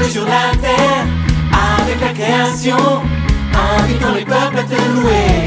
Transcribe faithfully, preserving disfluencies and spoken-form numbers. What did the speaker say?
sur la terre, avec la création, invitant les peuples à te louer.